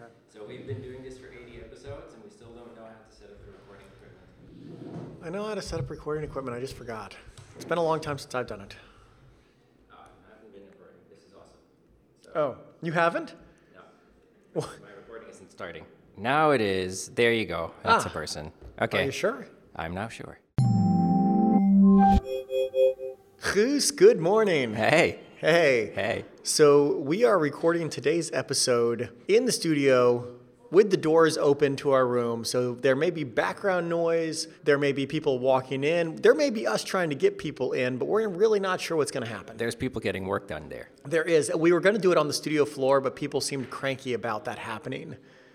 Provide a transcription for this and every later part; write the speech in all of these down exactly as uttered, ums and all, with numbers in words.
that. So we've been doing this for eighty episodes, and we still don't know how to set up the recording equipment. I know how to set up recording equipment. I just forgot. It's been a long time since I've done it. Uh, I haven't been recording. This is awesome. So, Oh, you haven't? No. What? My recording isn't starting. Now it is. There you go. That's Ah. a person. Okay. Are you sure? I'm now sure. Guus, good morning. Hey. Hey. Hey. So we are recording today's episode in the studio with the doors open to our room. So there may be background noise. There may be people walking in. There may be us trying to get people in, but we're really not sure what's going to happen. There's people getting work done there. There is. We were going to do it on the studio floor, but people seemed cranky about that happening.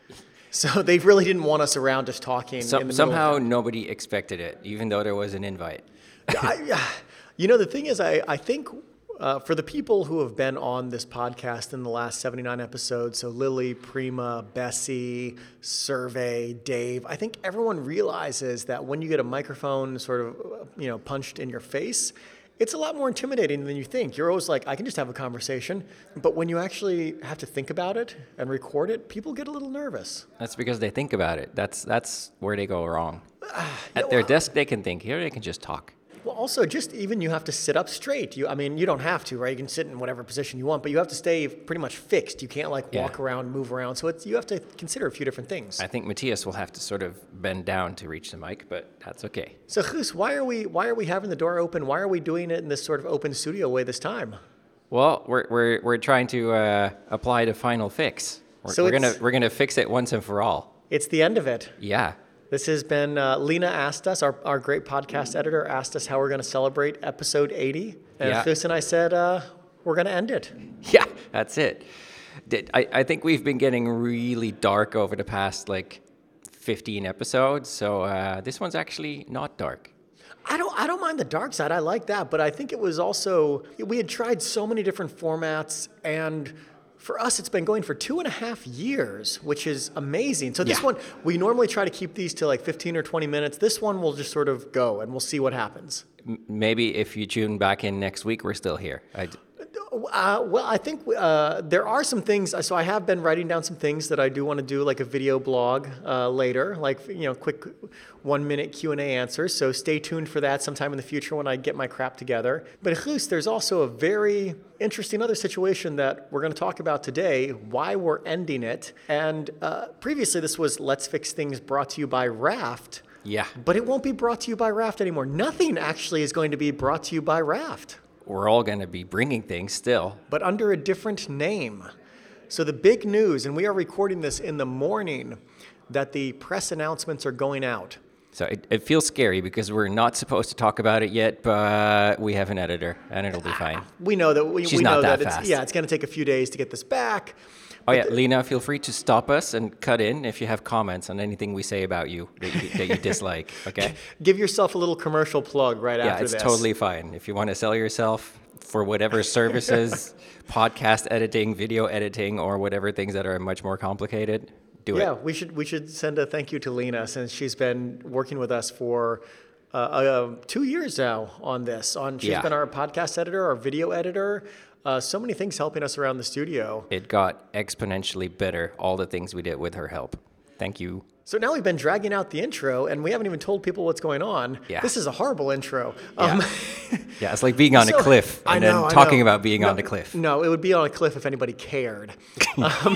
So they really didn't want us around just talking. So, in the somehow middle of nobody expected it, even though there was an invite. I, you know, the thing is, I, I think uh, for the people who have been on this podcast in the last seventy-nine episodes, so Lily, Prima, Bessie, Survey, Dave, I think everyone realizes that when you get a microphone sort of, you know, punched in your face, it's a lot more intimidating than you think. You're always like, I can just have a conversation. But when you actually have to think about it and record it, people get a little nervous. That's because they think about it. That's that's where they go wrong. Yeah, At their well- desk, they can think. Here, they can just talk. Well, also, just even you have to sit up straight. You, I mean, you don't have to, right? You can sit in whatever position you want, but you have to stay pretty much fixed. You can't like Yeah. walk around, move around. So it's, you have to consider a few different things. I think Matthias will have to sort of bend down to reach the mic, but that's okay. So, Guus, why are we why are we having the door open? Why are we doing it in this sort of open studio way this time? Well, we're we're we're trying to uh, apply the final fix. We're, So we're it's- gonna we're gonna fix it once and for all. It's the end of it. Yeah. This has been, uh, Lena asked us, our, our great podcast editor asked us how we're going to celebrate episode eighty. And Yeah. Guus and I said, uh, we're going to end it. Yeah, that's it. Did- I, I think we've been getting really dark over the past like fifteen episodes, so uh, this one's actually not dark. I don't I don't mind the dark side. I like that. But I think it was also, we had tried so many different formats, and for us, it's been going for two and a half years, which is amazing. So this Yeah. one, we normally try to keep these to like fifteen or twenty minutes. This one will just sort of go, and we'll see what happens. M- maybe if you tune back in next week, we're still here. I d- Uh, well, I think uh, there are some things. So I have been writing down some things that I do want to do, like a video blog uh, later, like you know, quick one-minute Q and A answers. So stay tuned for that sometime in the future when I get my crap together. But Guus, there's also a very interesting other situation that we're going to talk about today. Why we're ending it. And uh, previously, this was Let's Fix Things, brought to you by Raft. yeah, But it won't be brought to you by Raft anymore. Nothing actually is going to be brought to you by Raft, we're all gonna be bringing things still. but under a different name. So the big news, and we are recording this in the morning, that the press announcements are going out. So it, it feels scary because we're not supposed to talk about it yet, but we have an editor, and it'll be fine. We know that we, She's we not know that that, it's fast. yeah, it's going to take a few days to get this back. Oh yeah, Lena, feel free to stop us and cut in if you have comments on anything we say about you that you, that you dislike. Okay? Give yourself a little commercial plug right Yeah, after it's this. totally fine. If you want to sell yourself for whatever services, podcast editing, video editing, or whatever things that are much more complicated, do Yeah, it. we should we should send a thank you to Lena, since she's been working with us for uh, uh, two years now on this. On she's Yeah. been our podcast editor, our video editor. Uh, so many things helping us around the studio. It got exponentially better, all the things we did with her help. Thank you. So now we've been dragging out the intro, and we haven't even told people what's going on. Yeah. This is a horrible intro. Yeah. Yeah, it's like being on So- a cliff I and know, then I talking know. about being No, on the cliff. No, it would be on a cliff if anybody cared. um,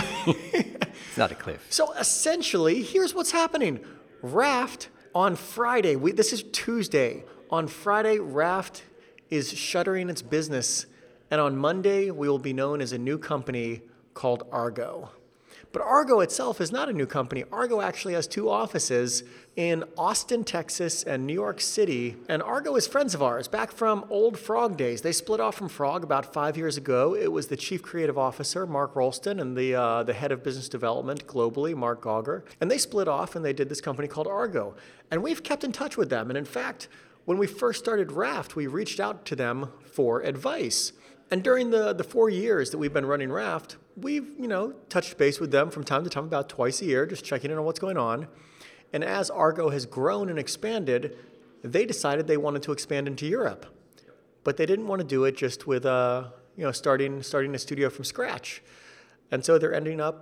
It's not a cliff. so essentially, here's what's happening. Raft on Friday, we, this is Tuesday. On Friday, Raft is shuttering its business. And on Monday, we will be known as a new company called Argo. But Argo itself is not a new company. Argo actually has two offices in Austin, Texas, and New York City. And Argo is friends of ours, back from old Frog days. They split off from Frog about five years ago. It was the chief creative officer, Mark Rolston, and the uh, the head of business development globally, Mark Gauger. And they split off and they did this company called Argo. And we've kept in touch with them. And in fact, when we first started Raft, we reached out to them for advice. And during the, the four years that we've been running Raft, we've, you know, touched base with them from time to time, about twice a year, just checking in on what's going on. And as Argo has grown and expanded, they decided they wanted to expand into Europe. But they didn't want to do it just with, uh, you know, starting starting a studio from scratch. And so they're ending up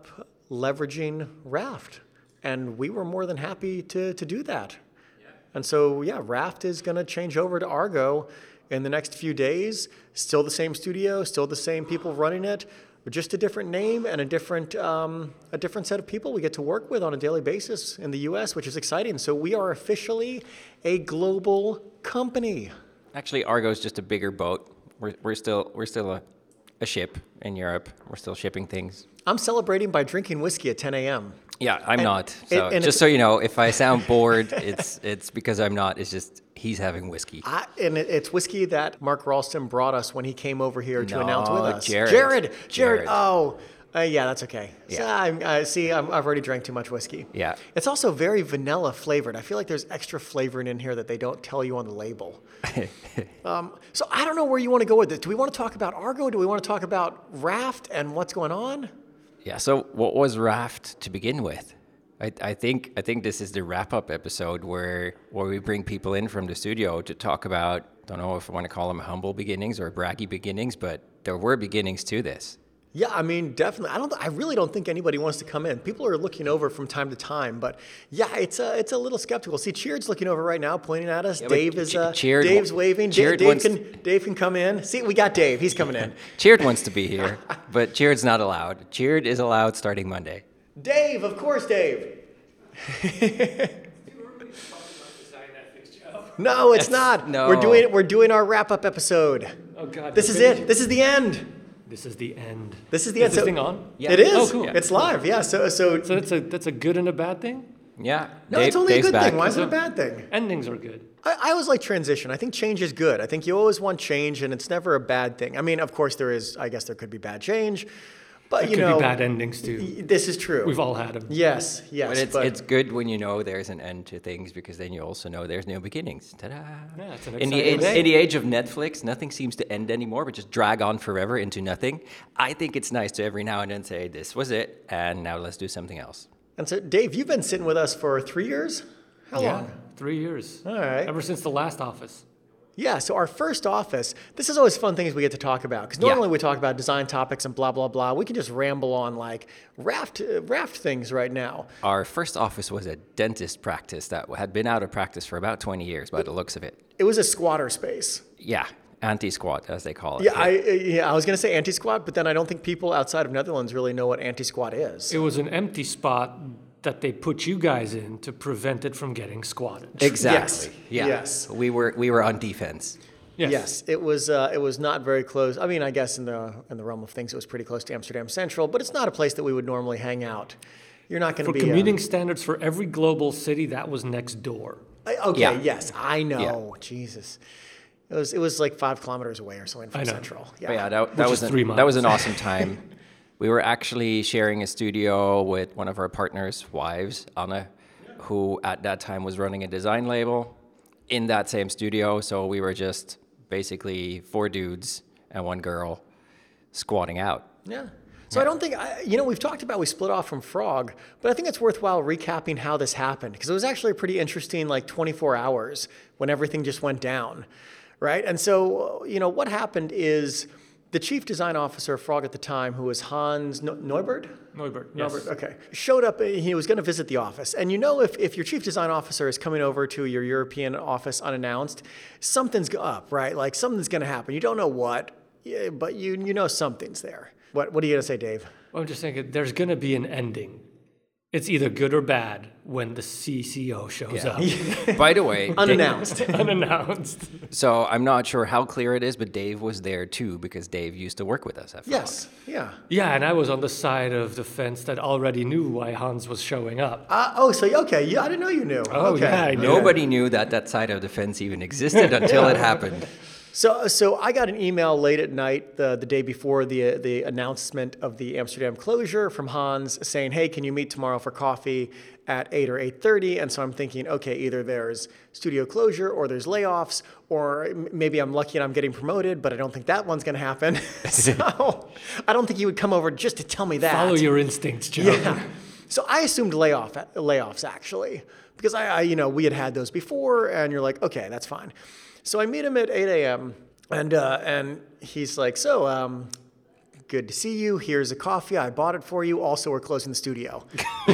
leveraging Raft. And we were more than happy to, to do that. Yeah. And so, yeah, Raft is going to change over to Argo in the next few days. Still the same studio, still the same people running it, but just a different name and a different um, a different set of people we get to work with on a daily basis in the U S, which is exciting. So we are officially a global company. Actually, Argo is just a bigger boat. We're we're still we're still a, a ship in Europe. We're still shipping things. I'm celebrating by drinking whiskey at ten a.m. Yeah, I'm and, not. So and, and just so you know, if I sound bored, it's it's because I'm not. It's just he's having whiskey. I, and it, it's whiskey that Mark Ralston brought us when he came over here to no, announce with us. Jared. Jared. Jared. Jared. Oh, uh, yeah, that's okay. Yeah. So I'm, uh, see, I'm, I've already drank too much whiskey. Yeah. It's also very vanilla flavored. I feel like there's extra flavoring in here that they don't tell you on the label. um, so I don't know where you want to go with this. Do we want to talk about Argo? Do we want to talk about Raft and what's going on? Yeah. So what was Raft to begin with? I, I think I think this is the wrap-up episode where where we bring people in from the studio to talk about, don't know if I want to call them humble beginnings or braggy beginnings, but there were beginnings to this. Yeah, I mean, definitely. I don't. I really don't think anybody wants to come in. People are looking over from time to time, but yeah, it's a it's a little skeptical. See, Cheered's looking over right now, pointing at us. Yeah, Dave is uh, Cheered, Dave's waving. Cheered Dave, Dave wants, can Dave can come in. See, we got Dave. He's coming in. Cheered wants to be here, but Cheered's not allowed. Cheered is allowed starting Monday. Dave, of course, Dave. No, it's not. No. We're doing we're doing our wrap up episode. Oh God! This is it. This is the end. This is the end. This is the is end. This So- thing on? Yeah. It is. Oh, cool. It's live. Yeah. So so. So that's a that's a good and a bad thing. Yeah. No, Dave- it's only Dave's a good back. thing. Why is it a So- bad thing? Endings are good. I, I always like transition. I think change is good. I think you always want change, and it's never a bad thing. I mean, of course, there is. I guess there could be bad change, but There you could know, be bad endings too. y- this is true. We've all had them. Yes, yes. But it's but it's good when you know there's an end to things because then you also know there's new beginnings. Ta-da! Yeah, it's an In the exciting age, day. in the age of Netflix, nothing seems to end anymore, but just drag on forever into nothing. I think it's nice to every now and then say, "This was it, and now let's do something else." and so, Dave, you've been sitting with us for three years. How Yeah, long? three years. All right. Ever since the last office. Yeah, so our first office, this is always fun things we get to talk about. Because Yeah. normally we talk about design topics and blah, blah, blah. We can just ramble on like raft, uh, raft things right now. Our first office was a dentist practice that had been out of practice for about twenty years by the looks of it. It was a squatter space. Yeah, anti-squat, as they call it. Yeah, I, uh, yeah, I was going to say anti-squat, but then I don't think people outside of Netherlands really know what anti-squat is. It was an empty spot that they put you guys in to prevent it from getting squatted. Exactly. Yeah. Yes. We were we were on defense. Yes. Yes, it was. Uh, it was not very close. I mean, I guess in the in the realm of things, it was pretty close to Amsterdam Central, but it's not a place that we would normally hang out. You're not going to For be. uh, commuting standards for every global city, that was next door. I- okay. Yeah. Yes, I know. Jesus, it was. It was like five kilometers away or something from I know. Central. But yeah, that, that Which was is an, three that was an miles. awesome time. We were actually sharing a studio with one of our partners' wives, Anna, who at that time was running a design label in that same studio. So we were just basically four dudes and one girl squatting out. Yeah. So I don't think, I, you know, we've talked about we split off from Frog, but I think it's worthwhile recapping how this happened because it was actually a pretty interesting, like twenty-four hours when everything just went down, right? And so, you know, what happened is the chief design officer of Frog at the time, who was Hans Neu- Neubert, Neubert, yes. Robert, okay, showed up. He was going to visit the office. And you know, if, if your chief design officer is coming over to your European office unannounced, something's up, right? Like something's going to happen. You don't know what, yeah, but you you know something's there. What What are you going to say, Dave? Well, I'm just thinking there's going to be an ending. It's either good or bad when the C C O shows up. By the way, Da- Unannounced. Unannounced. so I'm not sure how clear it is, but Dave was there too because Dave used to work with us at Frog. Yes. Yeah. Yeah, and I was on the side of the fence that already knew why Hans was showing up. Uh, oh, so okay. Yeah, I didn't know you knew. Oh, okay. yeah, I knew. Nobody knew that that side of the fence even existed until it happened. So, so I got an email late at night, the, the day before the the announcement of the Amsterdam closure from Hans, saying, "Hey, can you meet tomorrow for coffee at eight or eight thirty?" And so I'm thinking, okay, either there's studio closure or there's layoffs, or m- maybe I'm lucky and I'm getting promoted, but I don't think that one's going to happen. So I don't think he would come over just to tell me that. Follow your instincts, Joe. Yeah. So I assumed layoff layoffs actually, because I, I, you know, we had had those before, and you're like, okay, that's fine. So I meet him at eight a.m. and uh, and he's like, so um, good to see you. Here's a coffee. I bought it for you. Also, we're closing the studio.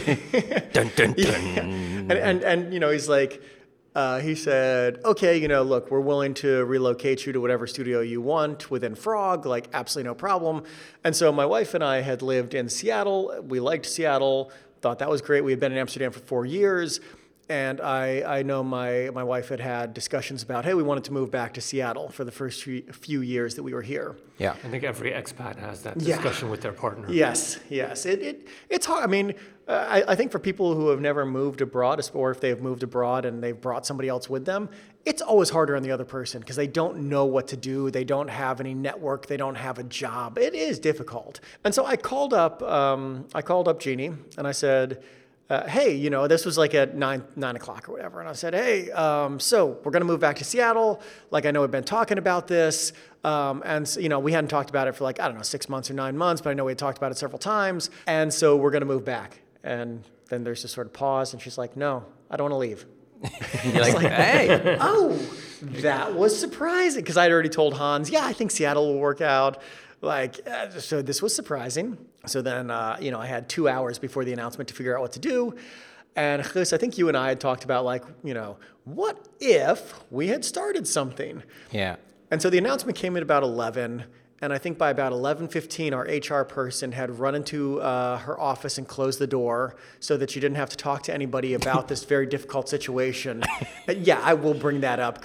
Dun, dun, dun. Yeah. And, and, and, you know, he's like, uh, he said, okay, you know, look, we're willing to relocate you to whatever studio you want within Frog, like absolutely no problem. And so my wife and I had lived in Seattle. We liked Seattle, thought that was great. We had been in Amsterdam for four years. And I, I know my, my wife had had discussions about, hey, we wanted to move back to Seattle for the first few, few years that we were here. Yeah. I think every expat has that Yeah. discussion with their partner. Yes, yes. It, it it's hard. I mean, uh, I, I think for people who have never moved abroad, or if they've moved abroad and they've brought somebody else with them, it's always harder on the other person because they don't know what to do. They don't have any network. They don't have a job. It is difficult. And so I called up, um, I called up Jeannie and I said, Uh, hey, you know, this was like at nine, nine o'clock or whatever. And I said, hey, um, so we're going to move back to Seattle. Like, I know we've been talking about this. Um, and, so, you know, we hadn't talked about it for like, I don't know, six months or nine months, but I know we had talked about it several times. And so we're going to move back. And then there's this sort of pause. And she's like, no, I don't want to leave. You're like, hey. Oh, that was surprising. Because I'd already told Hans, yeah, I think Seattle will work out. Like, uh, so this was surprising. So then, uh, you know, I had two hours before the announcement to figure out what to do. And Chris, I think you and I had talked about like, you know, what if we had started something? Yeah. And so the announcement came at about eleven. And I think by about eleven fifteen, our H R person had run into uh, her office and closed the door so that she didn't have to talk to anybody about this very difficult situation. Yeah, I will bring that up.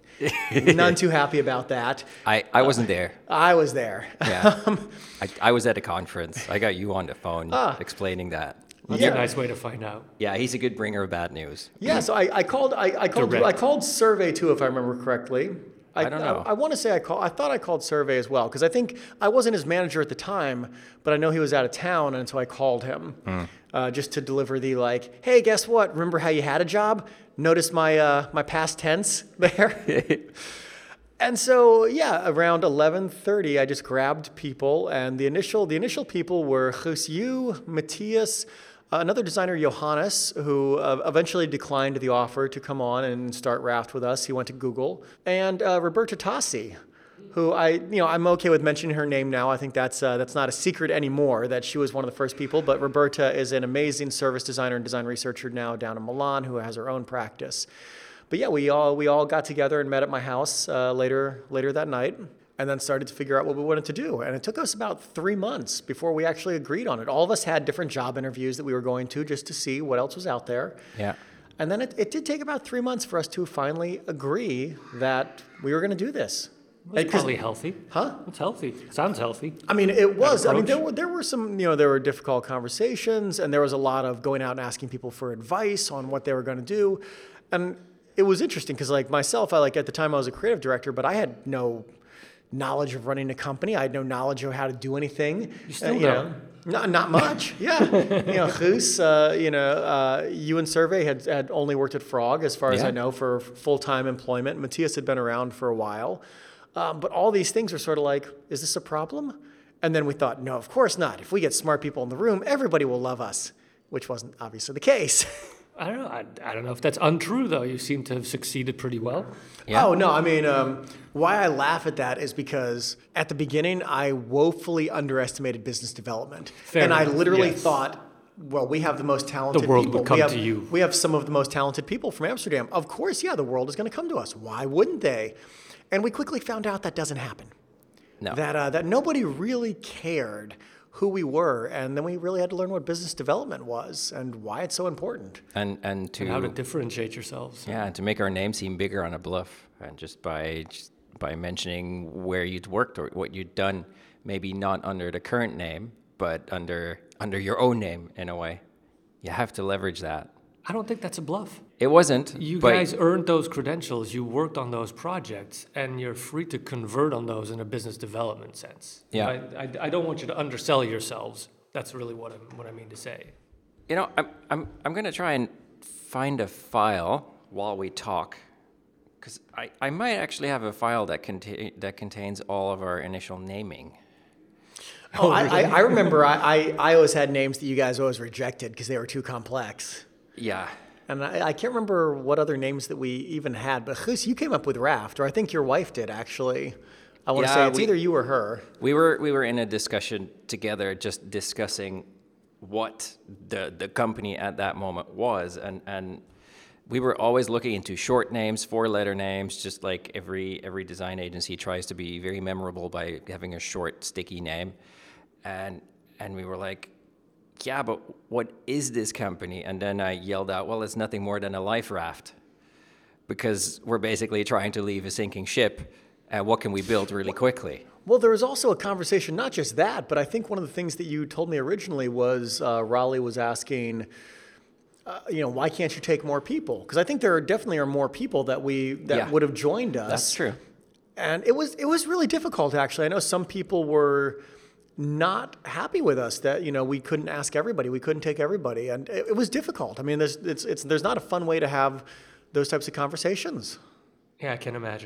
None too happy about that. I, I wasn't there. I was there. Yeah. I, I was at a conference. I got you on the phone Ah. explaining that. That's Yeah. a nice way to find out. Yeah, he's a good bringer of bad news. Yeah, so I, I called I, I called Direct. I called Survey too, if I remember correctly. I don't know. I, I want to say I call. I thought I called Survey as well because I think I wasn't his manager at the time, but I know he was out of town, and so I called him uh, just to deliver the like, hey, guess what? Remember how you had a job? Notice my uh, my past tense there. And so, yeah, around eleven thirty, I just grabbed people, and the initial the initial people were Guus, you, Matthias, uh, another designer, Johannes, who uh, eventually declined the offer to come on and start Raft with us. He went to Google, and uh, Roberta Tassi, who I, you know, I'm okay with mentioning her name now. I think that's uh, that's not a secret anymore that she was one of the first people. But Roberta is an amazing service designer and design researcher now down in Milan, who has her own practice. But yeah, we all we all got together and met at my house uh, later later that night, and then started to figure out what we wanted to do. And it took us about three months before we actually agreed on it. All of us had different job interviews that we were going to just to see what else was out there. Yeah. And then it, it did take about three months for us to finally agree that we were going to do this. It's And 'cause- probably healthy. Huh? It's healthy. Sounds healthy. I mean, it was. I mean, approach. there were there were some, you know, there were difficult conversations, and there was a lot of going out and asking people for advice on what they were going to do, and it was interesting because, like myself, I like at the time I was a creative director, but I had no knowledge of running a company. I had no knowledge of how to do anything. You still Uh, don't. know, not not much. Yeah, you know, Guus, uh, you know, uh, you and Survey had had only worked at Frog, as far as Yeah. I know, for full time employment. Matthias had been around for a while. Um, but all these things are sort of like, is this a problem? And then we thought, no, of course not. If we get smart people in the room, everybody will love us, which wasn't obviously the case. I don't know. I, I don't know if that's untrue, though. You seem to have succeeded pretty well. Yeah. Oh, no, I mean, um, why I laugh at that is because at the beginning, I woefully underestimated business development. Fair and I enough, literally yes. thought, well, we have the most talented The world people. would come we have, to you. We have some of the most talented people from Amsterdam. Of course, yeah, the world is going to come to us. Why wouldn't they? And we quickly found out that doesn't happen. No. That uh, that nobody really cared who we were, and then we really had to learn what business development was and why it's so important. And and to And how to differentiate yourselves. yeah, and to make our name seem bigger on a bluff, and just by just by mentioning where you'd worked or what you'd done, maybe not under the current name, but under under your own name in a way. You have to leverage that. I don't think that's a bluff. It wasn't. You but guys earned those credentials. You worked on those projects, and you're free to convert on those in a business development sense. Yeah. I, I, I don't want you to undersell yourselves. That's really what I'm, what I mean to say. You know, I'm I'm I'm gonna try and find a file while we talk, because I, I might actually have a file that contain that contains all of our initial naming. Oh, I, I, I remember I, I, I always had names that you guys always rejected because they were too complex. Yeah. And I, I can't remember what other names that we even had, but Guus, you came up with Raft, or I think your wife did actually. I want to Yeah, say it's we- either you or her. We were we were in a discussion together, just discussing what the the company at that moment was, and and we were always looking into short names, four letter names, just like every every design agency tries to be very memorable by having a short, sticky name, and and we were like, yeah, but what is this company? And then I yelled out, well, it's nothing more than a life raft, because we're basically trying to leave a sinking ship, and what can we build really quickly? Well, there was also a conversation, not just that, but I think one of the things that you told me originally was uh, Raleigh was asking, uh, you know, why can't you take more people? Because I think there are definitely are more people that we that Yeah. would have joined us. That's true. And it was it was really difficult, actually. I know some people were not happy with us that, you know, we couldn't ask everybody, we couldn't take everybody, and it, it was difficult. I mean, there's it's it's there's not a fun way to have those types of conversations. Yeah, I can imagine.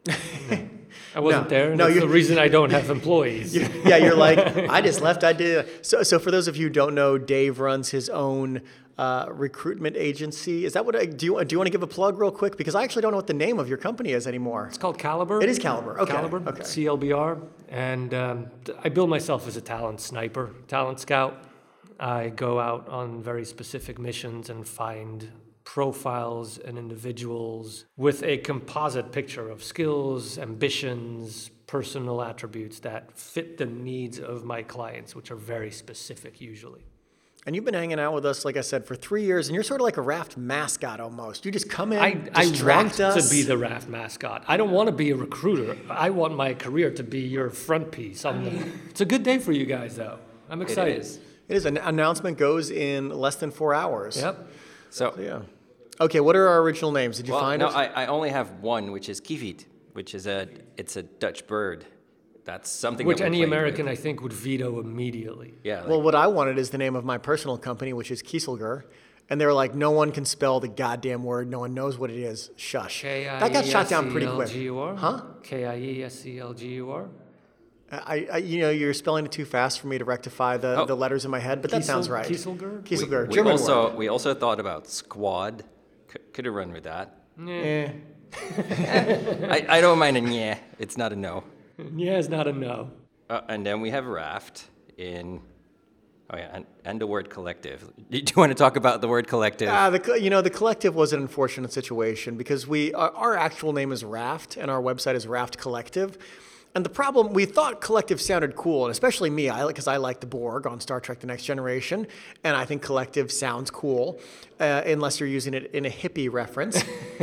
I wasn't No, there. no, No, that's you're- the reason I don't have employees. Yeah, you're like, I just left. I did. So, so for those of you who don't know, Dave runs his own uh, recruitment agency. Is that what? I, do you do you want to give a plug real quick? Because I actually don't know what the name of your company is anymore. It's called Caliber. It is Caliber. Okay. Caliber, Okay. C L B R. And um, th- I build myself as a talent sniper, talent scout. I go out on very specific missions and find profiles and individuals with a composite picture of skills, ambitions, personal attributes that fit the needs of my clients, which are very specific usually. And you've been hanging out with us, like I said, for three years, and you're sort of like a Raft mascot almost. You just come in, I, I distract want us. to be the Raft mascot. I don't want to be a recruiter. I want my career to be your front piece. On the, it's a good day for you guys, though. I'm excited. is. It is. An announcement goes in less than four hours. Yep. So, Yeah. Okay. What are our original names? Did you well, find no, it? I, I only have one, which is kievit, which is a it's a Dutch bird. That's something Which that we any played American, with. I think, would veto immediately. Yeah. Like, Well, what I wanted is the name of my personal company, which is Kieselger. And they were like, no one can spell the goddamn word. No one knows what it is. Shush. That got shot down pretty quick. K I E S E L G U R? Huh? K I E S E L G U R? I, I, you know, you're spelling it too fast for me to rectify the, Oh. the letters in my head, but that Kiesel- sounds right. Kieselger? we, Kieselger. we German also word. we also thought about squad. Could, could have run with that. Eh. I, I don't mind a yeah. It's not a no. Yeah, it's not a no. Uh, and then we have raft in. Oh yeah, and, and the word collective. Do you want to talk about the word collective? Ah, the co- you know the collective was an unfortunate situation because we our, our actual name is Raft and our website is Raft Collective, and the problem we thought collective sounded cool, and especially me, I because I like the Borg on Star Trek: The Next Generation, and I think collective sounds cool, uh, unless you're using it in a hippie reference.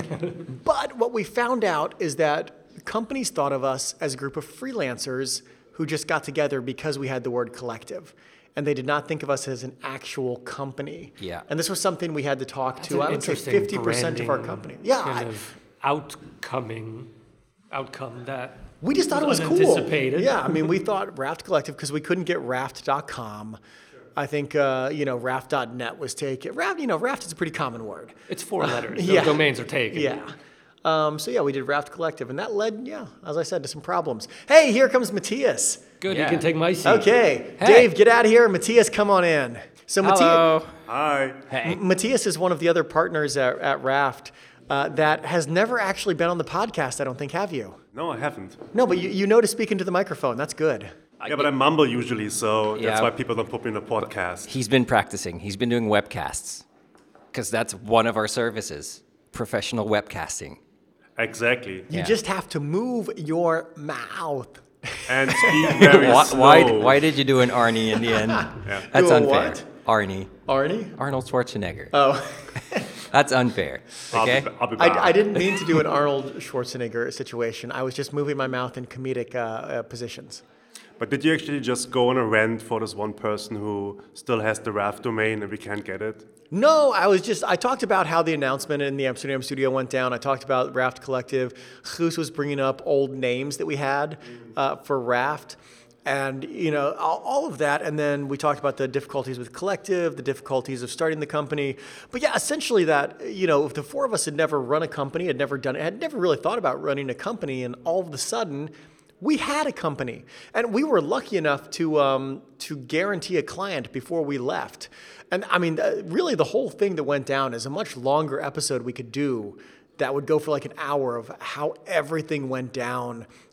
But what we found out is that companies thought of us as a group of freelancers who just got together because we had the word collective. And they did not think of us as an actual company. Yeah. And this was something we had to talk That's to, an I would say interesting fifty percent of our branding company. Yeah. Kind I- of outcoming, outcome that we just thought it was cool. unanticipated. Yeah, I mean, we thought Raft Collective because we couldn't get raft dot com. I think, uh, you know, raft dot net was taken. Raft, you know, Raft is a pretty common word. It's four letters. Those yeah. domains are taken. Yeah. Um, so, yeah, we did Raft Collective. And that led, yeah, as I said, to some problems. Hey, here comes Matthias. Good, Yeah. you can take my seat. Okay. Hey. Dave, get out of here. Matthias, come on in. So, Matthias. Hello. Hi. Hey. Matthias is one of the other partners at, at Raft uh, that has never actually been on the podcast, I don't think, have you? No, I haven't. No, but you, you know to speak into the microphone. That's good. Yeah, but I mumble usually, so that's Yeah. why people don't put me in a podcast. He's been practicing. He's been doing webcasts because that's one of our services, professional webcasting. Exactly. You Yeah. just have to move your mouth. And speak very Why, slow. why, why did you do an Arnie in the end? That's Do a unfair. what? Arnie. Arnie? Arnold Schwarzenegger. Oh, That's unfair. I'll be Okay? ba- I'll be back. I, I didn't mean to do an Arnold Schwarzenegger situation. I was just moving my mouth in comedic uh, uh, positions. But did you actually just go on a rant for this one person who still has the Raft domain and we can't get it? No, I was just, I talked about how the announcement in the Amsterdam studio went down. I talked about Raft Collective. Guus was bringing up old names that we had uh, for Raft. And, you know, all, all of that. And then we talked about the difficulties with Collective, the difficulties of starting the company. But yeah, essentially that, you know, if the four of us had never run a company, had never done it, had never really thought about running a company, and all of a sudden, we had a company, and we were lucky enough to um, to guarantee a client before we left. And I mean, uh, really, the whole thing that went down is a much longer episode we could do that would go for like an hour of how everything went down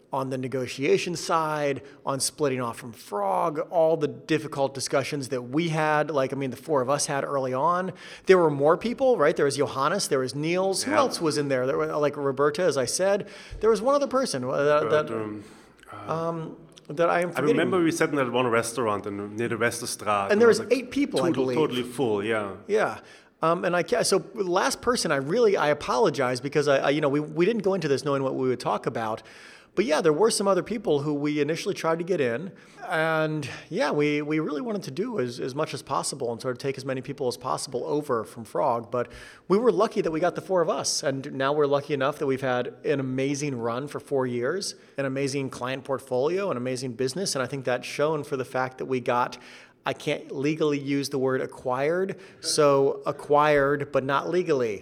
on the negotiation side, on splitting off from Frog, all the difficult discussions that we had, like, I mean, the four of us had early on. There were more people, right? There was Johannes, there was Niels. Who Yeah. else was in there? There were, like Roberta, as I said. There was one other person uh, that, But, that, um, um, that I am I forgetting. remember we sat in that one restaurant in, near the Westerstraat. And there it was like eight people, I total- believe. Totally full, yeah. Yeah. Um, and I ca- so last person, I really I apologize because I, I you know we, we didn't go into this knowing what we would talk about, but yeah, there were some other people who we initially tried to get in, and yeah, we, we really wanted to do as, as much as possible and sort of take as many people as possible over from Frog, but we were lucky that we got the four of us, and now we're lucky enough that we've had an amazing run for four years, an amazing client portfolio, an amazing business, and I think that's shown for the fact that we got. I can't legally use the word acquired, so acquired, but not legally.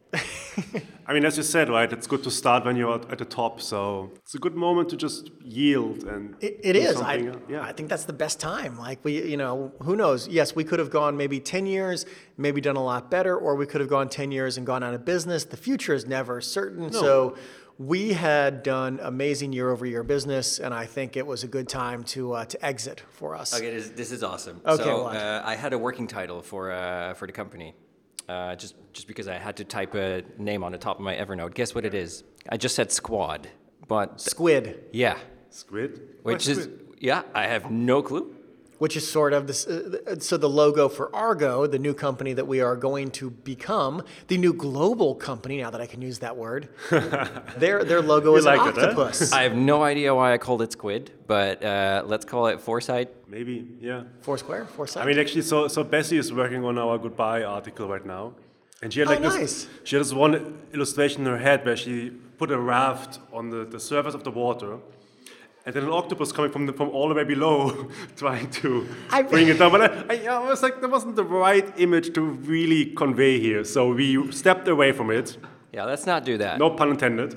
I mean, as you said, right, it's good to start when you're at the top, so it's a good moment to just yield and It, it do is. I, something, yeah. I think that's the best time. Like, we, you know, who knows? Yes, we could have gone maybe ten years, maybe done a lot better, or we could have gone ten years and gone out of business. The future is never certain, so we had done amazing year-over-year business, and I think it was a good time to uh, to exit for us. Okay, this, this is awesome. Okay, so what? uh, I had a working title for uh, for the company, uh, just just because I had to type a name on the top of my Evernote. Guess what it is? I just said Squad, but Squid, yeah, Squid? which Why is squid? yeah, I have no clue. which is sort of this. Uh, so the logo for Argo, the new company that we are going to become, the new global company. Now that I can use that word, their their logo is like an it, huh? octopus. I have no idea why I called it Squid, but uh, let's call it Foresight. Maybe, yeah. Foursquare, Foresight. I mean, actually, so so Bessie is working on our goodbye article right now, and she had Oh, like nice. this. She had this one illustration in her head where she put a raft on the, the surface of the water, and then an octopus coming from the, from all the way below, trying to I- bring it down. But I, I, I was like, that wasn't the right image to really convey here, so we stepped away from it. Yeah, let's not do that. No pun intended.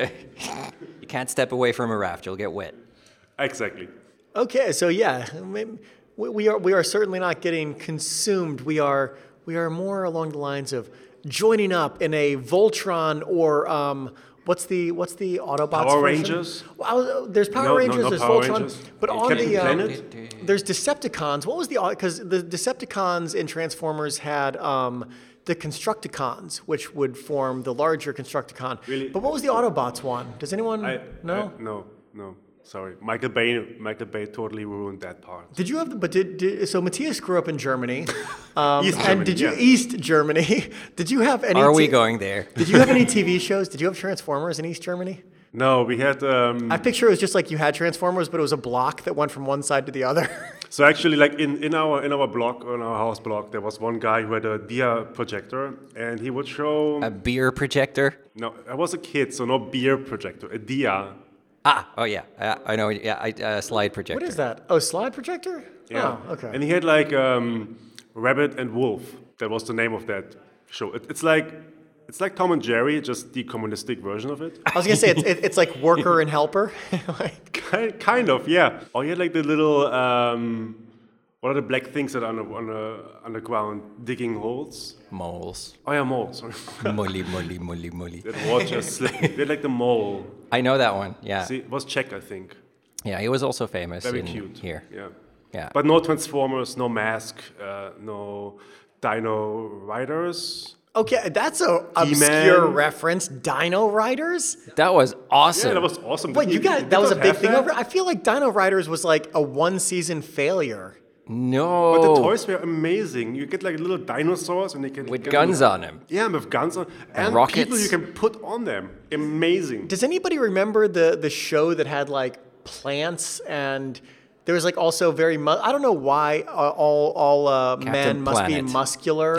You can't step away from a raft; you'll get wet. Exactly. Okay, so yeah, we we are we are certainly not getting consumed. We are we are more along the lines of joining up in a Voltron or um, what's the what's the Autobots Power version? Rangers? Well, there's Power No, no, Rangers, no there's Power Voltron, Rangers. but on Captain the um, Planet? there's Decepticons. What was the because the Decepticons in Transformers had um, the Constructicons, which would form the larger Constructicon. Really? But what was the Autobots one? Does anyone I, know? I- no, no. Sorry. Michael Bay, Michael Bay totally ruined that part. Did you have the, but did, did so Matthias grew up in Germany. Um, East and Germany, did you yeah. East Germany? Did you have any Are we t- going there? Did you have any T V shows? Did you have Transformers in East Germany? No, we had. Um, I picture it was just like you had Transformers, but it was a block that went from one side to the other. so actually, like in, in our in our block, on our house block, there was one guy who had a Dia projector, and he would show. A beer projector? no, I was a kid, so no beer projector, a Dia. Ah, oh yeah, I, I know. Yeah, I, uh, slide projector. What is that? Oh, slide projector? Yeah. Oh, okay. And he had like um, Rabbit and Wolf. That was the name of that show. It, it's like it's like Tom and Jerry, just the communistic version of it. I was gonna say it's it, it's like worker and helper. Like, Ki- kind of, yeah. Or he had like the little. Um, what are the black things that are on the, on the underground digging holes? Moles. Oh yeah, moles. Sorry. Molly, molly, molly, molly. That water slip. They had like the mole. I know that one. Yeah. See, it was Czech, I think. Yeah, he was also famous Very in cute. here. Yeah. Yeah. But no Transformers, no Mask, uh, no Dino Riders. okay, that's a He-Man. obscure reference. Dino Riders? That was awesome. Yeah, that was awesome. Wait, Did you got did that was a not big have thing that? over. I feel like Dino Riders was like a one season failure. No. But the toys were amazing. You get like little dinosaurs and they can With get guns little- on them. Yeah, with guns on and rockets. people you can put on them. Amazing. Does anybody remember the the show that had like plants and there was like also very mu- I don't know why uh, all all uh, men Captain must be Planet. muscular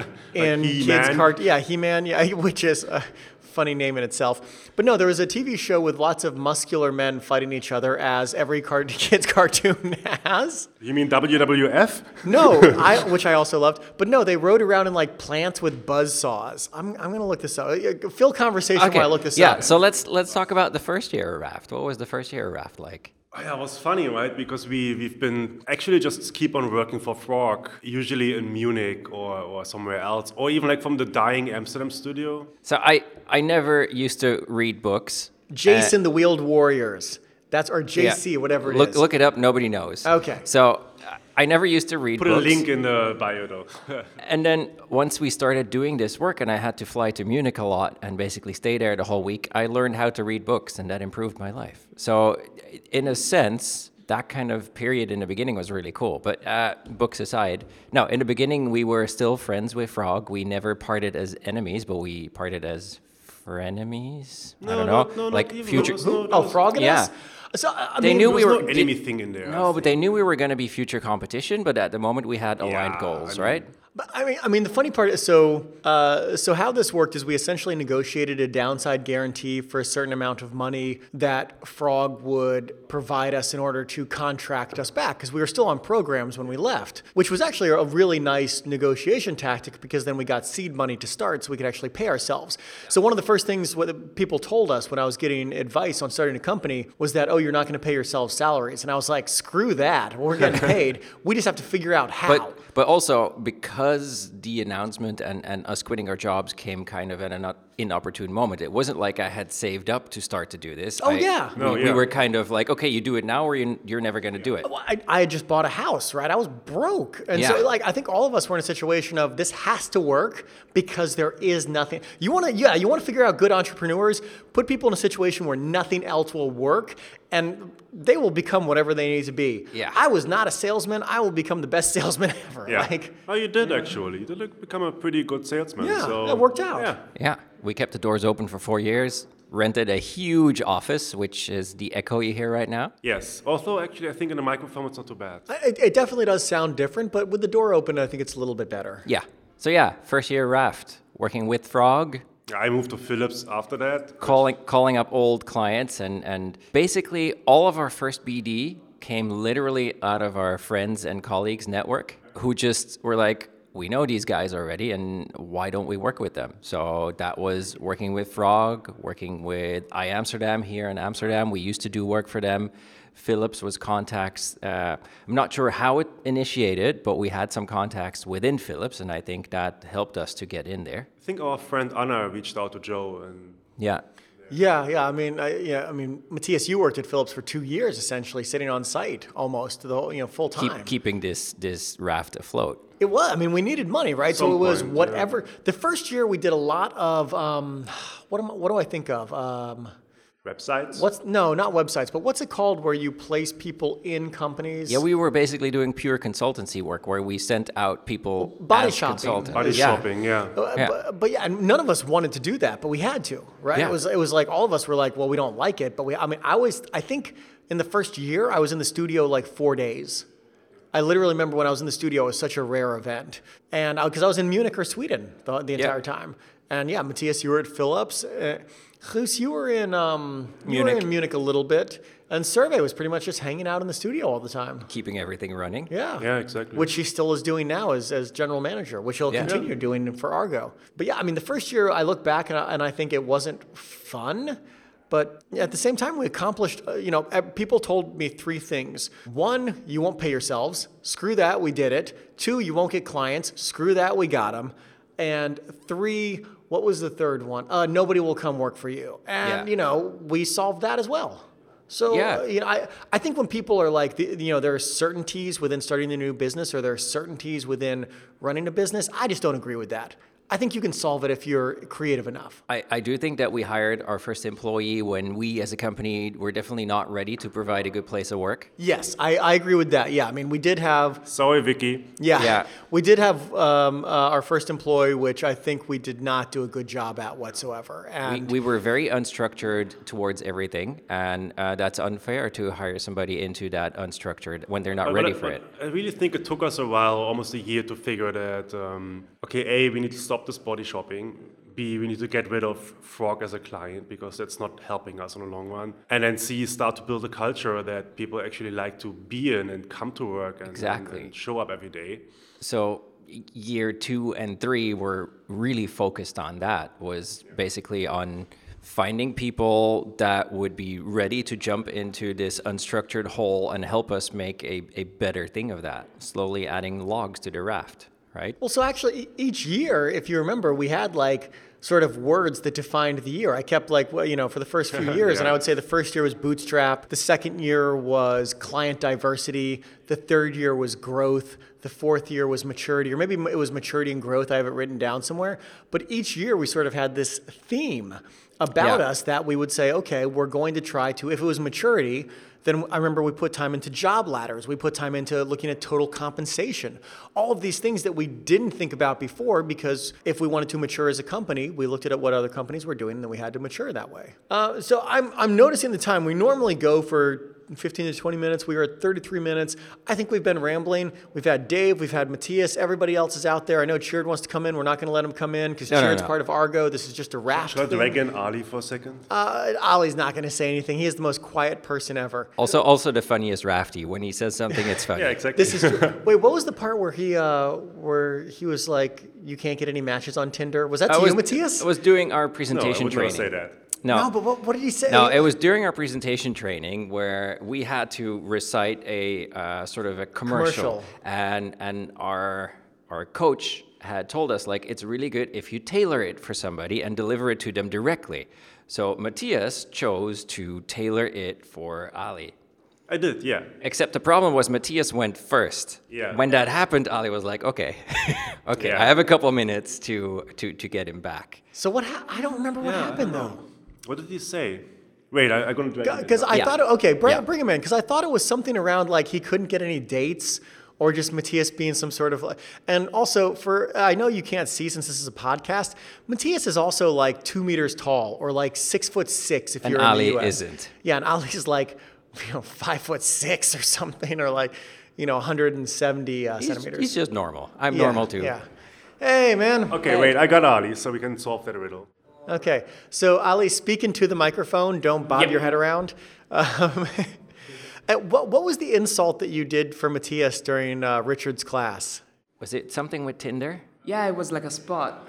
in kids He-Man? cart yeah He-Man yeah which is a funny name in itself. But no, there was a T V show with lots of muscular men fighting each other as every cart- kids cartoon has. You mean W W F? No, I, which I also loved. But no, they rode around in like plants with buzz saws. I'm, I'm going to look this up. Uh, Fill conversation Okay. while I look this yeah. up. So let's let's talk about the first year of Raft. What was the first year of Raft like? Oh, yeah, it was funny, right? Because we, we've been actually just keep on working for Frog, usually in Munich or, or somewhere else, or even like from the dying Amsterdam studio. So I I never used to read books. Jason the Wheeled Warriors. That's or J C, Yeah. whatever it look, is. Look it up. Nobody knows. Okay. So I never used to read Put books. a link in the bio, though. And then once we started doing this work and I had to fly to Munich a lot and basically stay there the whole week, I learned how to read books and that improved my life. So in a sense, that kind of period in the beginning was really cool. But uh, books aside, no, in the beginning we were still friends with Frog. We never parted as enemies, but we parted as frenemies. I don't know. No, no, like not even. future. No, no, Oh, no. Frog and Yeah. us? So, I They mean, knew There we was were no enemy thing in there. I No, but think. they knew we were going to be future competition. But at the moment, we had aligned Yeah, goals, I mean- right? But I mean, I mean, the funny part is, so, uh, so how this worked is we essentially negotiated a downside guarantee for a certain amount of money that Frog would provide us in order to contract us back, because we were still on programs when we left, which was actually a really nice negotiation tactic, because then we got seed money to start, so we could actually pay ourselves. So one of the first things what people told us when I was getting advice on starting a company was that, oh, you're not going to pay yourselves salaries, and I was like, screw that, we're getting paid. We just have to figure out how. But but also because the announcement and, and us quitting our jobs came kind of at an inopportune moment. It wasn't like I had saved up to start to do this. Oh, I- yeah. We, No, we yeah. were kind of like, okay, you do it now or you're, you're never going to do it. Well, I, I had just bought a house, right? I was broke. And Yeah. so, like, I think all of us were in a situation of this has to work because there is nothing. You want to, yeah, you want to figure out good entrepreneurs, put people in a situation where nothing else will work, and they will become whatever they need to be. Yeah. I was not a salesman. I will become the best salesman ever. Yeah. Like, oh, you did actually. You did like, become a pretty good salesman. Yeah, so, it worked out. Yeah. Yeah, we kept the doors open for four years, rented a huge office, which is the echo you hear right now. Yes. Although actually, I think in the microphone it's not too bad. it, it definitely does sound different, but with the door open, I think it's a little bit better. Yeah. So yeah, first year Raft, working with Frog, I moved to Philips after that. calling calling up old clients, and and basically all of our first B D came literally out of our friends and colleagues network who just were like, we know these guys already, and why don't we work with them? So that was working with Frog, working with I Amsterdam here in Amsterdam. We used to do work for them. Philips was contacts. Uh, I'm not sure how it initiated, but we had some contacts within Philips, and I think that helped us to get in there. I think our friend Anna reached out to Joe and Yeah. Yeah, yeah. I mean, I, yeah. I mean, Matthias, you worked at Philips for two years, essentially, sitting on site almost the whole, you know, full time. Keep, keeping this this raft afloat. It was. I mean, we needed money, right? so Some it was point, whatever. The first year we did a lot of um, what am I, what do I think of? Um, websites. what's no, not websites, but what's it called where you place people in companies? Yeah, we were basically doing pure consultancy work where we sent out people Body as shopping. consultants. Body yeah. shopping, yeah. Uh, Yeah. But, but yeah, and none of us wanted to do that, but we had to, right? Yeah. It was it was like all of us were like, well, we don't like it, but we. I mean, I was. I think in the first year, I was in the studio like four days. I literally remember when I was in the studio, it was such a rare event, and because I was in Munich or Sweden the, the entire time. And yeah, Matthias, you were at Philips. Uh, Guus, you were in um, you were Munich. in Munich a little bit, and Survey was pretty much just hanging out in the studio all the time. Keeping everything running. Yeah. Yeah, exactly. Which he still is doing now as, as general manager, which he'll Yeah. continue doing for Argo. But yeah, I mean, the first year I look back and I, and I think it wasn't fun. But at the same time, we accomplished, uh, you know, ev- people told me three things. One, you won't pay yourselves. Screw that, we did it. Two, you won't get clients. Screw that, we got them. And three, what was the third one? Uh, nobody will come work for you. And, Yeah. you know, we solved that as well. So, Yeah. uh, you know, I, I think when people are like, the, you know, there are certainties within starting a new business or there are certainties within running a business, I just don't agree with that. I think you can solve it if you're creative enough. I, I do think that we hired our first employee when we as a company were definitely not ready to provide a good place of work. Yes, I, I agree with that. Yeah, I mean, we did have, Sorry, Vicky. yeah, Yeah. we did have um, uh, our first employee, which I think we did not do a good job at whatsoever. We, And we were very unstructured towards everything, and uh, that's unfair to hire somebody into that unstructured when they're not But ready I, for but it. I really think it took us a while, almost a year, to figure that, um, okay, A, we need to stop this body shopping. B, we need to get rid of Frog as a client because that's not helping us in the long run. And then C, start to build a culture that people actually like to be in and come to work and, Exactly. and, and show up every day. So y- year two and three were really focused on that, was basically on finding people that would be ready to jump into this unstructured hole and help us make a, a better thing of that, slowly adding logs to the raft, right? well, so actually, e- each year, if you remember, we had like sort of words that defined the year. I kept like, well, you know, for the first few years, Yeah. and I would say the first year was bootstrap, the second year was client diversity, the third year was growth, the fourth year was maturity, or maybe it was maturity and growth. I have it written down somewhere. But each year we sort of had this theme about Yeah. us that we would say, okay, we're going to try to, if it was maturity, then I remember we put time into job ladders. We put time into looking at total compensation. All of these things that we didn't think about before, because if we wanted to mature as a company, we looked at what other companies were doing and then we had to mature that way. Uh, so I'm, I'm noticing the time. We normally go for fifteen to twenty minutes. We were at thirty-three minutes. I think we've been rambling. We've had Dave, we've had Matthias, everybody else is out there. I know Cheered wants to come in. We're not going to let him come in because No, no, Cheered's no. part of Argo. This is just a raft Should I thing. drag in Ali for a second? Uh, Ollie's not going to say anything. He is the most quiet person ever. Also, also the funniest Rafty. When he says something, it's funny. Yeah, exactly. This is true. Wait, what was the part where he uh, where he was like, "You can't get any matches on Tinder"? Was that to I was, you, Matthias? I was doing our no, I presentation would never training. say that. No, No, but what, what did he say? No, it was during our presentation training where we had to recite a uh, sort of a commercial, Commercial. and and our our coach had told us like it's really good if you tailor it for somebody and deliver it to them directly. So Matthias chose to tailor it for Ali. I did, yeah. Except the problem was Matthias went first. Yeah. When that happened, Ali was like, "Okay, okay, Yeah. I have a couple minutes to to to get him back." So what? Ha- I don't remember what Yeah, I happened don't though. know. What did he say? Wait, I, I'm going to drag him in. Because I Yeah. thought, okay, bring, Yeah. bring him in. Because I thought it was something around like he couldn't get any dates, or just Matthias being some sort of like. And also, for I know you can't see since this is a podcast. Matthias is also like two meters tall, or like six foot six if And you're Ali in the U S. isn't. Yeah, and Ali's like, you know, five foot six or something, or like, you know, one hundred seventy uh, He's, centimeters. he's just normal. I'm Yeah, normal too. Yeah. Hey, man. Okay, Hey. wait, I got Ali, so we can solve that riddle. Okay, so Ali, speak into the microphone. Don't bob Yep. your head around. Um, and what, what was the insult that you did for Matthias during uh, Richard's class? Was it something with Tinder? Yeah, it was like a spot.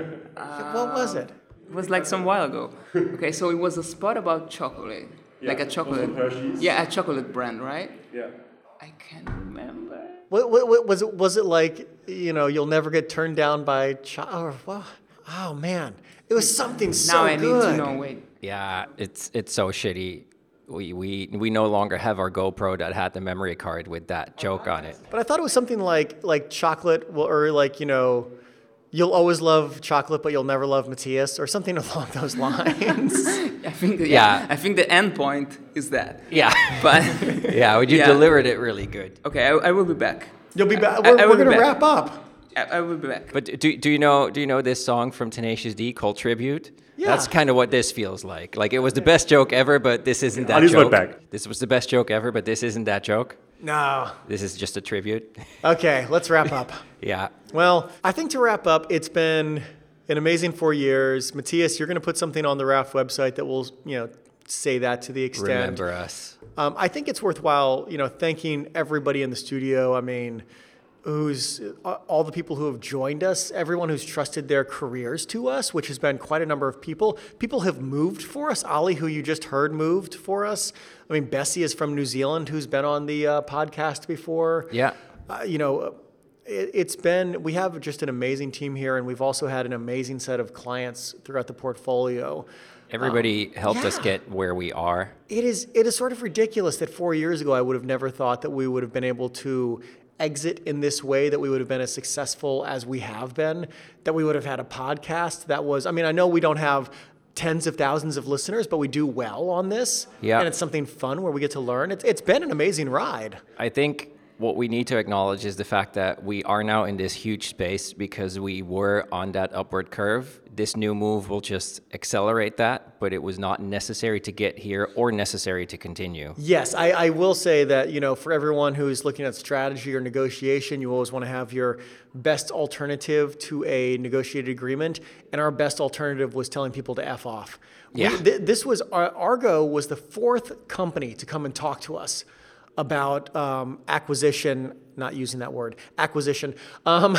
What was it? It was like some while ago. Okay, so it was a spot about chocolate, like a chocolate. Yeah, a chocolate brand, right? Yeah. I can't remember. What, what, what was it? Was it like, you know, you'll never get turned down by cho- or what? Oh man, it was something so now I good. need to know. Wait. Yeah, it's it's so shitty. We we we no longer have our GoPro that had the memory card with that joke on it. But I thought it was something like like chocolate, will- or like, you know, you'll always love chocolate, but you'll never love Matthias, or something along those lines. I think. The, Yeah. yeah. I think the end point is that. Yeah, But yeah, you Yeah. delivered it really good. okay, I, I will be back. You'll be back. I- We're, I we're will be gonna back. wrap up. I, I will be back. But do do you know do you know this song from Tenacious D called Tribute? Yeah. That's kind of what this feels like. Like it was the best joke ever, but this isn't that Ali's joke. went back. This was the best joke ever, but this isn't that joke. No. This is just a tribute. Okay, let's wrap up. Yeah. Well, I think to wrap up, it's been an amazing four years. Matthias, you're going to put something on the Raft website that will, you know, say that to the extent. Remember us. Um, I think it's worthwhile, you know, thanking everybody in the studio. I mean, who's uh, all the people who have joined us, everyone who's trusted their careers to us, which has been quite a number of people. People have moved for us. Ali, who you just heard, moved for us. I mean, Bessie is from New Zealand, who's been on the uh, podcast before. Yeah. Uh, you know, it, it's been, we have just an amazing team here, and we've also had an amazing set of clients throughout the portfolio. Everybody helped us yeah. get where we are. It is, it is sort of ridiculous that four years ago I would have never thought that we would have been able to exit in this way, that we would have been as successful as we have been, that we would have had a podcast that was, I mean, I know we don't have tens of thousands of listeners, but we do well on this. Yeah. And it's something fun where we get to learn. It's, it's been an amazing ride. I think what we need to acknowledge is the fact that we are now in this huge space because we were on that upward curve. This new move will just accelerate that, but it was not necessary to get here or necessary to continue. Yes, I, I will say that, you know, for everyone who's looking at strategy or negotiation, you always want to have your best alternative to a negotiated agreement. And our best alternative was telling people to F off. Yeah. We, th- this was, Ar- Argo was the fourth company to come and talk to us about um, acquisition, not using that word, acquisition. Um,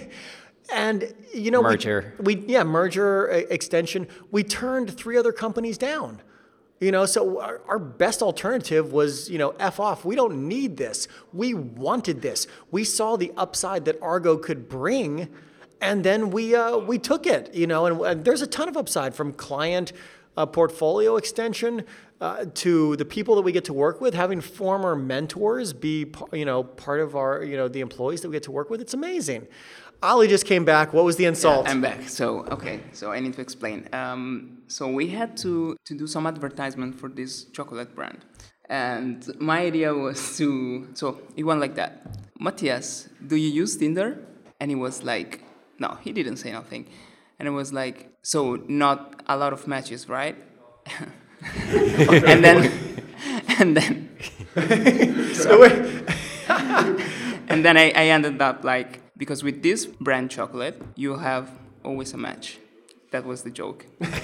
and, you know, we- Merger. We, yeah, merger, uh, extension. We turned three other companies down. You know, so our, our best alternative was, you know, F off. We don't need this. We wanted this. We saw the upside that Argo could bring, and then we uh, we took it, you know, and, and there's a ton of upside from client uh, portfolio extension uh, to the people that we get to work with, having former mentors be, you know, part of our, you know, the employees that we get to work with. It's amazing. Ali just came back. What was the insult? Yeah, I'm back. So, okay. So I need to explain. Um, so we had to, to do some advertisement for this chocolate brand. And my idea was to, so it went like that. Matthias, do you use Tinder? And he was like, no, he didn't say nothing. And it was like, so not a lot of matches, right? and then, and then, so, and then I, I ended up like, because with this brand chocolate, you have always a match. That was the joke.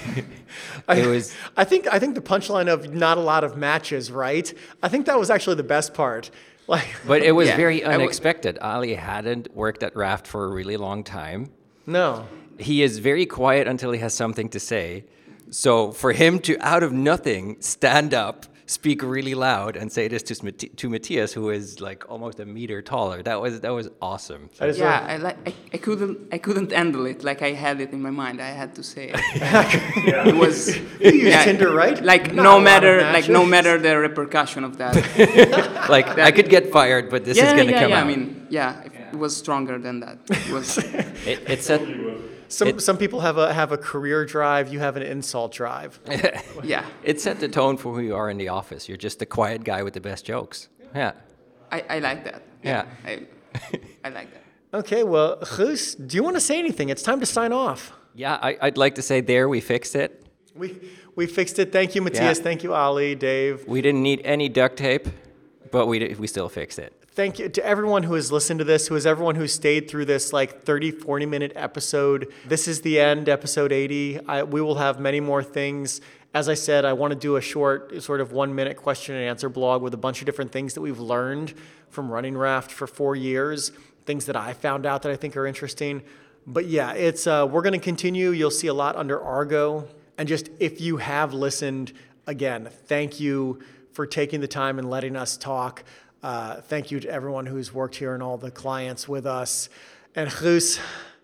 I, It was. I think I think the punchline of not a lot of matches, right? I think that was actually the best part. Like, But it was Yeah, very I w- unexpected. Ali hadn't worked at Raft for a really long time. no. He is very quiet until he has something to say. So for him to, out of nothing, stand up, speak really loud, and say this to, Matt- to Matthias, who is like almost a meter taller, that was that was awesome. I just Yeah, I like. I, I couldn't. I couldn't handle it. Like I had it in my mind. I had to say it. It was. You use Tinder, right? Like Not a no lot of matter. Like no matches. matter the repercussion of that. Like I could get fired, but this yeah, is going to yeah, come yeah. out. I mean, yeah. It was stronger than that. It was. it, it said. Some It- some people have a have a career drive. You have an insult drive. Yeah. It set the tone for who you are in the office. You're just the quiet guy with the best jokes. Yeah. I, I like that. Yeah. I, I like that. Okay, well, Guus, do you want to say anything? It's time to sign off. Yeah, I, I'd like to say there we fixed it. We we fixed it. Thank you, Matthias. Yeah. Thank you, Ali, Dave. We didn't need any duct tape, but we, d- we still fixed it. Thank you to everyone who has listened to this, who is everyone who stayed through this like thirty, forty minute episode. This is the end, episode eighty. I, we will have many more things. As I said, I want to do a short sort of one minute question and answer blog with a bunch of different things that we've learned from running Raft for four years, things that I found out that I think are interesting. But yeah, it's uh, we're going to continue. You'll see a lot under Argo. And just if you have listened, again, thank you for taking the time and letting us talk. Uh, thank you to everyone who's worked here and all the clients with us. And Guus,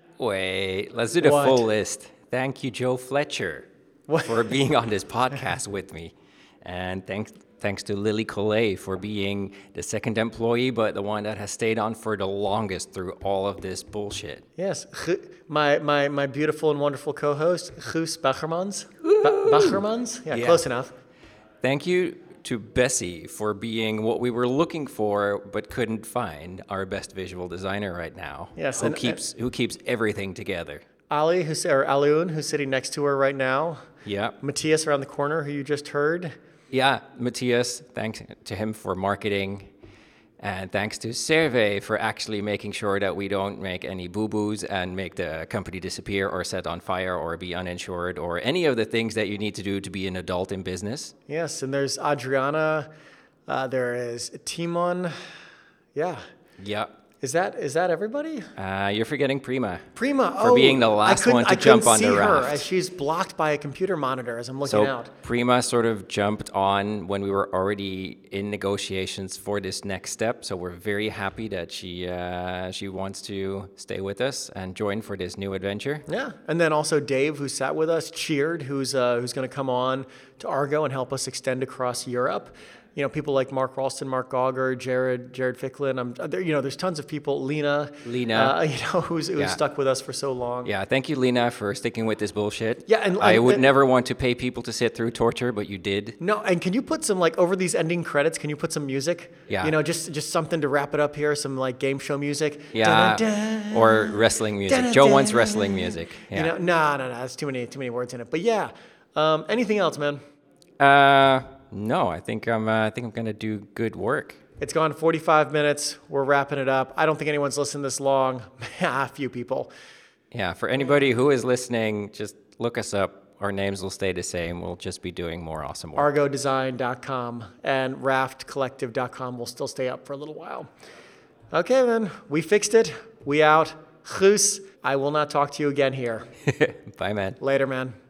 Wait, let's do the What? full list. Thank you, Joe Fletcher, What? for being on this podcast with me. And thanks thanks to Lily Collet for being the second employee, but the one that has stayed on for the longest through all of this bullshit. yes, Gu- my my my beautiful and wonderful co-host, Guus Bachermans. Ba- Bachermans? Yeah, Yeah. close enough. Thank you to Bessie for being what we were looking for but couldn't find, our best visual designer right now. Yes, who and- keeps who keeps everything together. Ali, who's, or Alioun, who's sitting next to her right now. Yeah. Matthias around the corner, who you just heard. Yeah, Matthias, thanks to him for marketing. And thanks to Servey for actually making sure that we don't make any boo-boos and make the company disappear or set on fire or be uninsured or any of the things that you need to do to be an adult in business. Yes, and there's Adriana. Uh, there is Timon. Yeah. Yeah. Is that is that everybody? Uh, you're forgetting Prima. Prima. For oh, being the I last couldn't- one to I jump couldn't on see the her raft. as she's blocked by a computer monitor as I'm looking So out. Prima sort of jumped on when we were already in negotiations for this next step. So we're very happy that she uh, she wants to stay with us and join for this new adventure. Yeah, and then also Dave, who sat with us, cheered, who's uh, who's going to come on to Argo and help us extend across Europe. You know, people like Mark Ralston, Mark Gauger, Jared, Jared Ficklin. I'm, there, you know, there's tons of people. Lena, Lena. uh, you know, who's, who's Yeah. stuck with us for so long. Yeah, thank you, Lena, for sticking with this bullshit. Yeah, and- I and- would and- never want to pay people to sit through torture, but you did. No, and can you put some like over these ending credits? Can you put some music? Yeah. You know, just just something to wrap it up here. Some like game show music. Yeah, Dun-dun-dun. or wrestling music. Dun-dun-dun. Joe wants wrestling music. Yeah. You know, no, no, no. That's too many too many words in it. But yeah, um, anything else, man? Uh, no, I think I'm. Uh, I think I'm gonna do good work. It's gone forty-five minutes. We're wrapping it up. I don't think anyone's listened this long. A few people. Yeah, for anybody who is listening, just look us up. Our names will stay the same. We'll just be doing more awesome work. argo design dot com and raft collective dot com will still stay up for a little while. Okay, then. We fixed it. We out. Guus, I will not talk to you again here. Bye, man. Later, man.